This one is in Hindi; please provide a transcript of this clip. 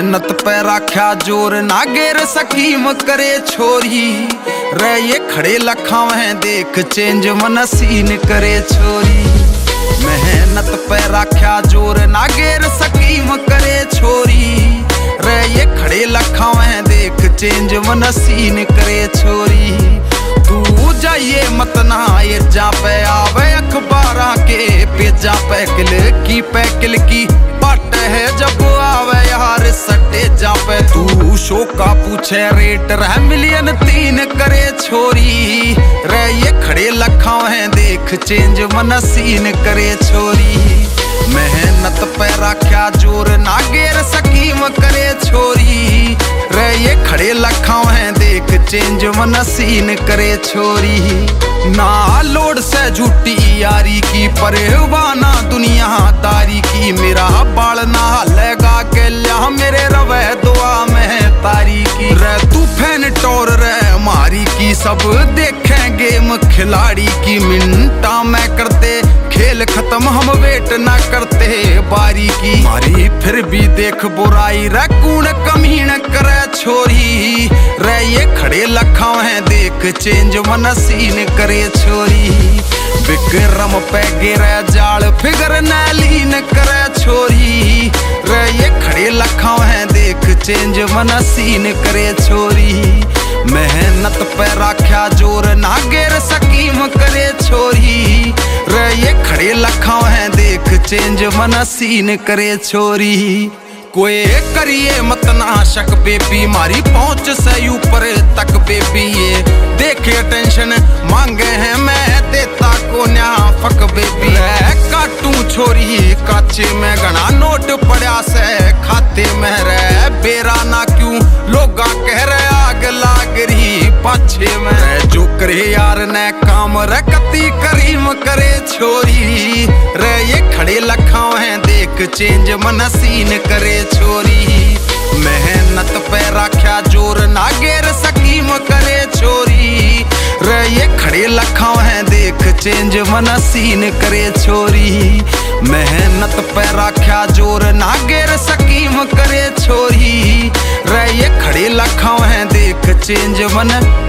मेहनत पे राख्या जोर ना गेर सकीम करे छोरी रे ये खड़े लखा में देख चेंज मन सीन करे छोरी। मेहनत पे राख्या जोर ना गेर सकीम करे छोरी रे ये खड़े लखा में देख चेंज मन सीन करे छोरी। तू जाइए मत ना ये जा पे आवे अखबारा के पेजा पैकिल की पट है जब आवे यार सटे जा पे। तू शो का पूछे रेट रह मिलियन 3 करे छोरी रे ये खड़े लखा है देख चेंज मन सीन करे छोरी। मेहनत पे राख्या जोर ना गेर सकीम करे छोरी रे ये खड़े लखा है देख चेंज मन सीन करे छोरी। ना लोड से झूठी यारी की परवाना दुनियादारी की मेरा बाल ना लगा के लिया मेरे रवे दुआ में तारी की रे तू फैन टोर रे मारी की सब देखें गेम खिलाड़ी की मिनटा में करते खेल खत्म हम वेट ना करते बारी की मारी फिर भी देख बुराई रे कूण कमीन करे छोरी रे ये खड़े लखा है देख चेंज मन सीन करे छोरी। विक्रम पे गिरे जाल फिगर नैलीन करे छोरी रे ये खड़े लखा है देख चेंज मन सीन करे छोरी। मेहनत पे राख्या जोर ना गेर सकीम करे छोरी रे ये खड़े लखा है देख चेंज मन सीन करे छोरी। कोई करिए मत ना शक बेबी मारी पहुंच से ऊपर तक बेबी ये देखे टेंशन मांगे हैं मैं देता को न्या फक बेबी काटू छोरी काचे में गना नोट पड़ा से खाते में रे बेरा ना क्यों लोगा कह रहे आग लाग रही पाछे में जो करे यार ने काम रे कती करीम करे छोरी रे ये खड़े लखा है देख चेंज मन सीन करे छोरी। मेहनत पे राख्या जोर ना गेर सकीम करे छोरी रे ये खड़े लखा है देख चेंज मन सीन करे छोरी। मेहनत पे राख्या जोर ना गेर सकीम करे छोरी रे ये खड़े लखा है देख चेंज मन